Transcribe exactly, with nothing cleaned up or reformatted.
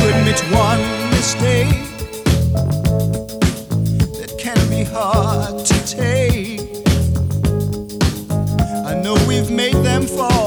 admit one mistake that can be hard to take. I know we've made them fall.